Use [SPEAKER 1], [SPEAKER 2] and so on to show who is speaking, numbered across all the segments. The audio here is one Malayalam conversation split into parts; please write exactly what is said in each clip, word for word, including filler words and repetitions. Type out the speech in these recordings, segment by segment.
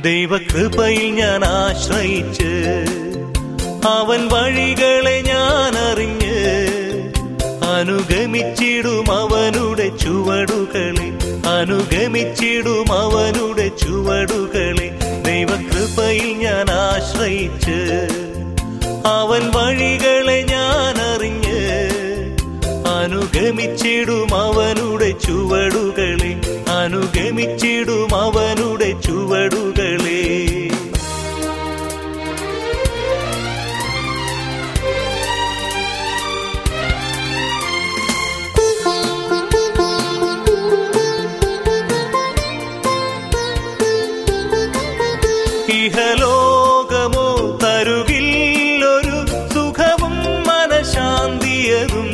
[SPEAKER 1] ദൈവകൃപയിൽ ഞാൻ ആശ്രയിച്ച് അവൻ വഴികളെ ഞാൻ അറിഞ്ഞ് അനുഗമിച്ചിടും അവനുടെ ചുവടുകളെ, അനുഗമിച്ചിടും അവനുടെ ചുവടുകളെ. ദൈവകൃപയിൽ ഞാൻ ആശ്രയിച്ച് അവൻ വഴികളെ ഞാൻ അറിഞ്ഞ് അനുഗമിച്ചിടും അവനുടെ ചുവടുകളെ, അനുഗമിച്ചിടും അവനുടെ ചുവടുകളെ. ഇഹലോകമോ തരുകില്ലൊരു സുഖവും മനഃശാന്തിയതും,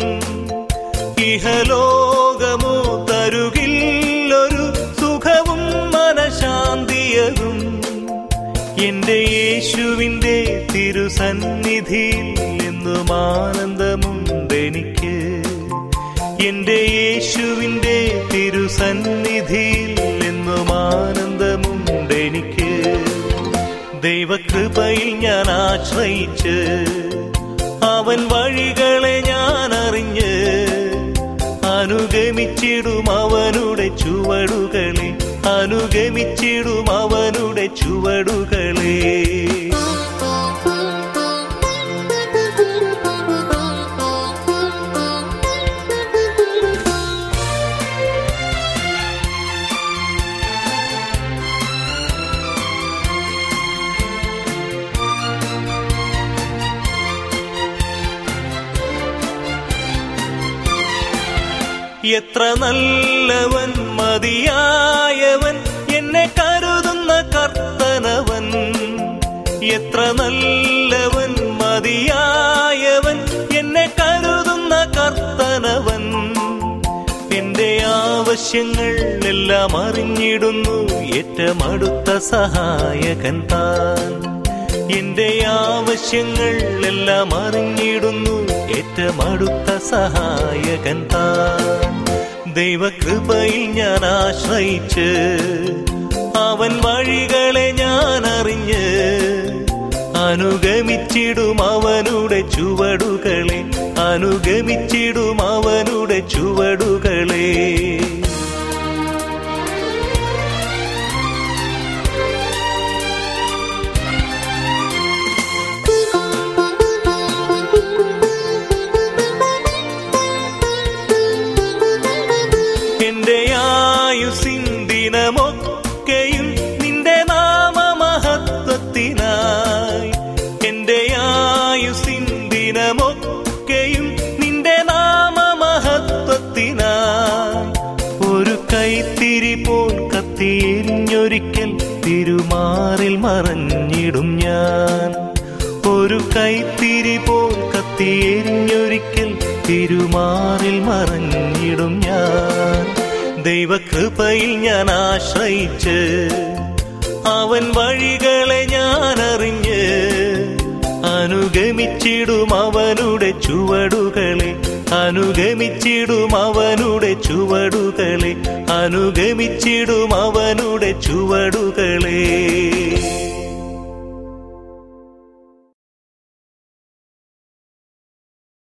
[SPEAKER 1] ഇഹലോകമോ തരുകില്ലൊരു സുഖവും മനഃശാന്തിയതും. എന്റെ യേശുവിന്റെ തിരുസന്നിധിയിൽ എന്നും ആനന്ദമുണ്ടെനിക്ക്, എന്റെ യേശുവിന്റെ തിരുസന്നിധിയിൽ എന്നും ആനന്ദമുണ്ടെനിക്ക്. ദൈവകൃപയിൽ ഞാൻ ആശ്രയിച്ച് അവൻ വഴികളെ ഞാൻ അറിഞ്ഞ് അനുഗമിച്ചിടും അവനുടെ ചുവടുകളെ, അനുഗമിച്ചിടും അവനുടെ ചുവടുകളെ. എത്ര നല്ലവൻ മതിയായവൻ എന്നെ കരുതുന്ന കർത്തനവൻ, എത്ര നല്ലവൻ മതിയായവൻ എന്നെ കരുതുന്ന കർത്തനവൻ. എന്റെ ആവശ്യങ്ങൾ എല്ലാം അറിഞ്ഞിടുന്നു ഏറ്റവും അടുത്ത സഹായകൻ താൻ, എന്റെ ആവശ്യങ്ങൾ എല്ലാം അറിഞ്ഞിടുന്നു ഏറ്റവും അടുത്ത സഹായകൻ താൻ. ദൈവകൃപയിൽ ഞാൻ ആശ്രയിച്ച് അവൻ വഴികളെ ഞാൻ അറിഞ്ഞ് അനുഗമിച്ചിടും അവനുടെ ചുവടുകളെ, അനുഗമിച്ചിടും അവനുടെ ചുവടുകളെ. എന്റെ ആയുസ്സിൻ ദിനമൊക്കെയും നിന്റെ നാമമഹത്വത്തിനായി, എന്റെ ആയുസ്സിൻ ദിനമൊക്കെയും നിന്റെ നാമമഹത്വത്തിനായി. ഒരു കൈത്തിരി പോൽ കത്തിയെരിഞ്ഞൊരിക്കൽ തിരുമാറിൽ മറഞ്ഞിടും ഞാൻ, ഒരു കൈത്തിരി പോൽ കത്തിയെരിഞ്ഞൊരിക്കൽ തിരുമാറിൽ മറഞ്ഞിടും ഞാൻ. ദൈവകൃപയിൽ ഞാൻ ആശ്രയിച്ച് അവൻ വഴികളെ ഞാൻ അറിഞ്ഞ് അനുഗമിച്ചിടും അവനുടെ ചുവടുകളെ, അനുഗമിച്ചിടും അവനുടെ ചുവടുകളെ, അനുഗമിച്ചിടും അവനുടെ ചുവടുകളെ.